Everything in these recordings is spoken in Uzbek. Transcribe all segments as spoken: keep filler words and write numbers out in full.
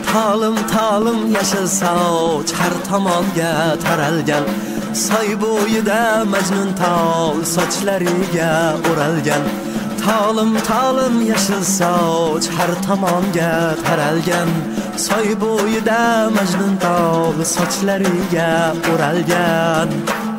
Talim talim yashil soch har tomonga taralgan, soy bo'yida majnun tol sochlariga o'ralgan. Talim talim yashil soch har tomonga taralgan, soy bo'yida majnun tol sochlariga o'ralgan.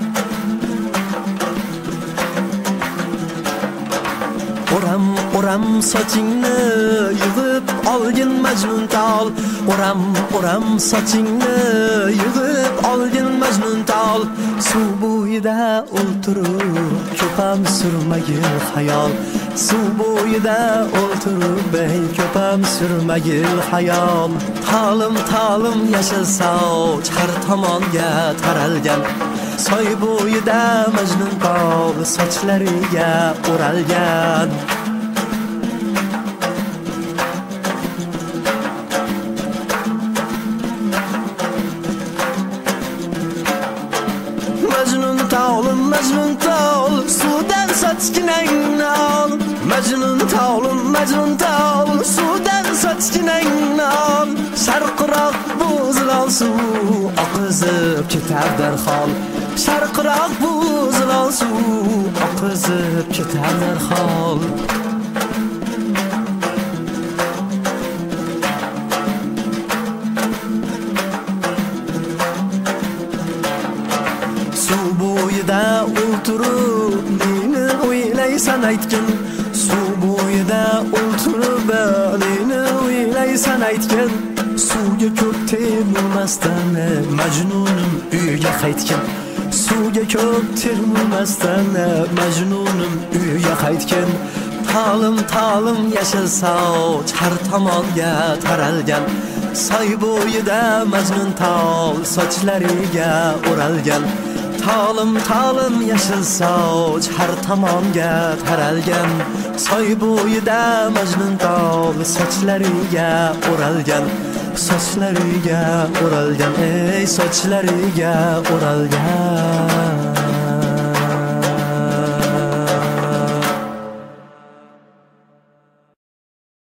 Oram oram sochingni yig'ib olgin majnun tol, oram oram sochingni yig'ib olgin majnun tol. Suv bo'yida o'ltirib ko'pam surmagin xayol, suv bo'yida o'ltirib ey ko'pam surmagin xayol. Talim talim yashil soch har tomonga taralgan, soy bo'yida majnun tol sochlariga o'ralgan. Majnun tolim majnun tol suvdan sochginangni ol, majnun tolim majnun tol suvdan sochginangni ol. Sharqiroq buzilol suv oqizib ketar darhol, sharqiroq buzilol suv oqizib ketar darhol. Suv bo'yida o'ltirib neni o'ylaysan aytgin, suv bo'yida o'ltirib neni o'ylaysan aytgin. Suvga ko'p termulmasdan majnunim uyga qaytgin, suvga ko'p termulmasdan majnunim uyga qaytgin. Talim talim yashil soch har tomonga taralgan, soy bo'yida majnun tol sochlariga o'ralgan. Talim talim yashil soch har tomonga taralgan, soy bo'yida majnun tol sochlariga o'ralgan. Sochlariga o'ralgan, ey sochlariga o'ralgan.